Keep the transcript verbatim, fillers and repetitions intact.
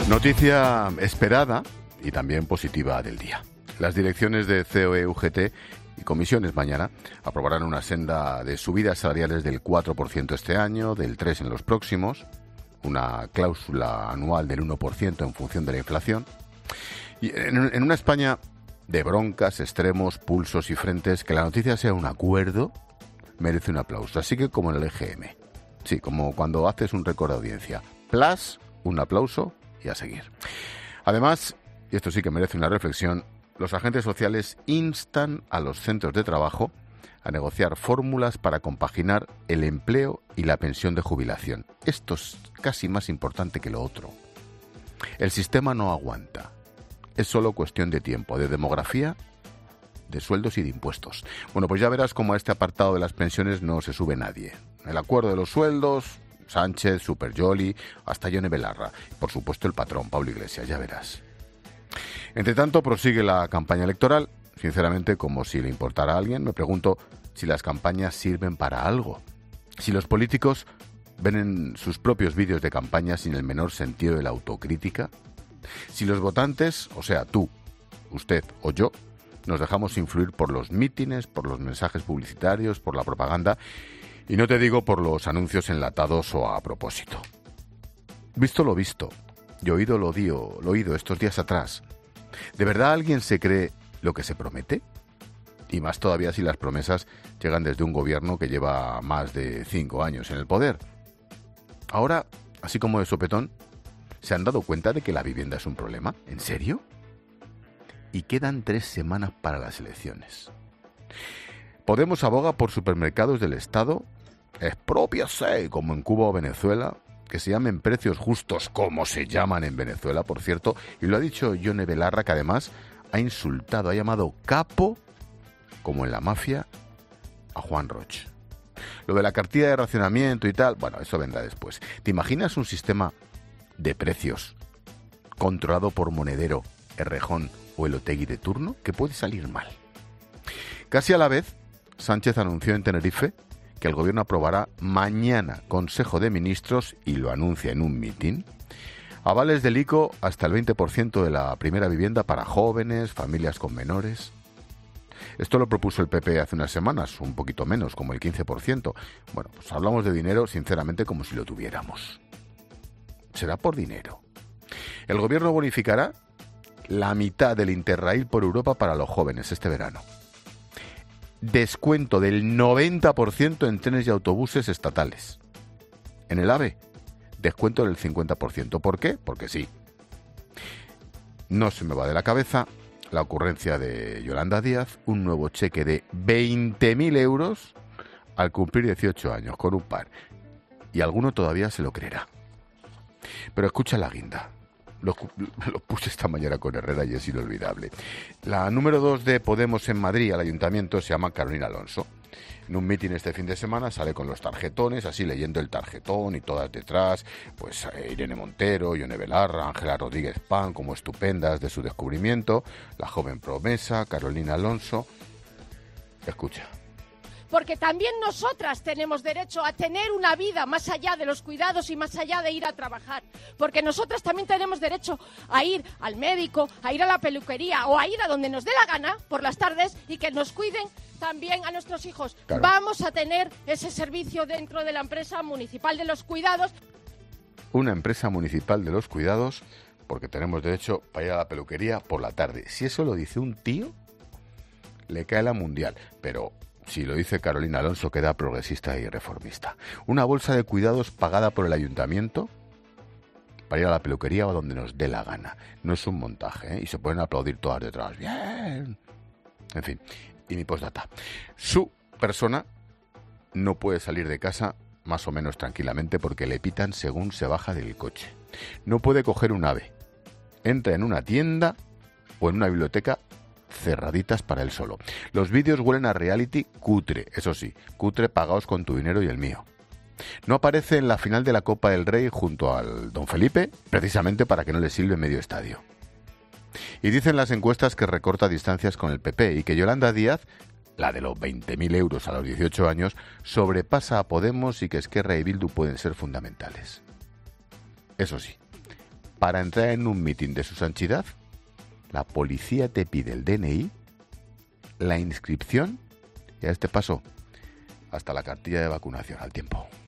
Noticia esperada y también positiva del día. Las direcciones de C O E, U G T y comisiones mañana aprobarán una senda de subidas salariales del cuatro por ciento este año, del tres por ciento en los próximos, una cláusula anual del uno por ciento en función de la inflación. Y en, en una España de broncas, extremos, pulsos y frentes, que la noticia sea un acuerdo merece un aplauso. Así que como en el E G M. Sí, como cuando haces un récord de audiencia. Plus, un aplauso y a seguir. Además, y esto sí que merece una reflexión, los agentes sociales instan a los centros de trabajo a negociar fórmulas para compaginar el empleo y la pensión de jubilación. Esto es casi más importante que lo otro. El sistema no aguanta. Es solo cuestión de tiempo, de demografía, de sueldos y de impuestos. Bueno, pues ya verás cómo a este apartado de las pensiones no se sube nadie. El acuerdo de los sueldos, Sánchez, Super Yoli, hasta Yone Belarra. Por supuesto el patrón, Pablo Iglesias, ya verás. Entre tanto, prosigue la campaña electoral. Sinceramente, como si le importara a alguien, me pregunto si las campañas sirven para algo. Si los políticos ven en sus propios vídeos de campaña sin el menor sentido de la autocrítica. Si los votantes, o sea, tú, usted o yo, nos dejamos influir por los mítines, por los mensajes publicitarios, por la propaganda, y no te digo por los anuncios enlatados o a propósito. Visto lo visto, y oído lo dio, lo oído estos días atrás, ¿de verdad alguien se cree lo que se promete? Y más todavía si las promesas llegan desde un gobierno que lleva más de cinco años en el poder. Ahora, así como de sopetón, ¿se han dado cuenta de que la vivienda es un problema? ¿En serio? Y quedan tres semanas para las elecciones. Podemos aboga por supermercados del Estado, exprópiase, como en Cuba o Venezuela, que se llamen precios justos, como se llaman en Venezuela, por cierto, y lo ha dicho Yone Belarra, que además ha insultado, ha llamado capo, como en la mafia, a Juan Roch. Lo de la cartilla de racionamiento y tal, bueno, eso vendrá después. ¿Te imaginas un sistema de precios controlado por Monedero, Errejón o el Otegi de turno? Que puede salir mal. Casi a la vez, Sánchez anunció en Tenerife que el gobierno aprobará mañana Consejo de Ministros, y lo anuncia en un mitin, avales del ICO hasta el veinte por ciento de la primera vivienda para jóvenes, familias con menores. Esto lo propuso el P P hace unas semanas, un poquito menos, como el quince por ciento. Bueno, pues hablamos de dinero, sinceramente, como si lo tuviéramos. ¿Será por dinero? El gobierno bonificará la mitad del Interrail por Europa para los jóvenes este verano. Descuento del noventa por ciento en trenes y autobuses estatales. En el AVE, descuento del cincuenta por ciento. ¿Por qué? Porque sí. No se me va de la cabeza la ocurrencia de Yolanda Díaz, un nuevo cheque de veinte mil euros al cumplir dieciocho años, con un par. Y alguno todavía se lo creerá. Pero escucha la guinda. Lo, lo puse esta mañana con Herrera y es inolvidable. La número dos de Podemos en Madrid, al ayuntamiento, se llama Carolina Alonso. En un mitin este fin de semana sale con los tarjetones, así leyendo el tarjetón, y todas detrás, pues Irene Montero, Yone Belarra, Ángela Rodríguez Pan, como estupendas de su descubrimiento, la joven promesa, Carolina Alonso. Escucha. Porque también nosotras tenemos derecho a tener una vida más allá de los cuidados y más allá de ir a trabajar. Porque nosotras también tenemos derecho a ir al médico, a ir a la peluquería o a ir a donde nos dé la gana por las tardes y que nos cuiden también a nuestros hijos. Claro. Vamos a tener ese servicio dentro de la empresa municipal de los cuidados. Una empresa municipal de los cuidados, porque tenemos derecho para ir a la peluquería por la tarde. Si eso lo dice un tío, le cae la mundial. Pero si lo dice Carolina Alonso, queda progresista y reformista. Una bolsa de cuidados pagada por el ayuntamiento para ir a la peluquería o donde nos dé la gana. No es un montaje, ¿eh? Y se pueden aplaudir todas detrás. ¡Bien! En fin, y mi postdata. Su persona no puede salir de casa más o menos tranquilamente porque le pitan según se baja del coche. No puede coger un AVE. Entra en una tienda o en una biblioteca cerraditas para él solo. Los vídeos huelen a reality cutre, eso sí, cutre pagados con tu dinero y el mío. No aparece en la final de la Copa del Rey junto al Don Felipe, precisamente para que no le silbe medio estadio. Y dicen las encuestas que recorta distancias con el P P y que Yolanda Díaz, la de los veinte mil euros a los dieciocho años, sobrepasa a Podemos y que Esquerra y Bildu pueden ser fundamentales. Eso sí, para entrar en un mitin de su santidad, la policía te pide el D N I, la inscripción y a este paso hasta la cartilla de vacunación al tiempo.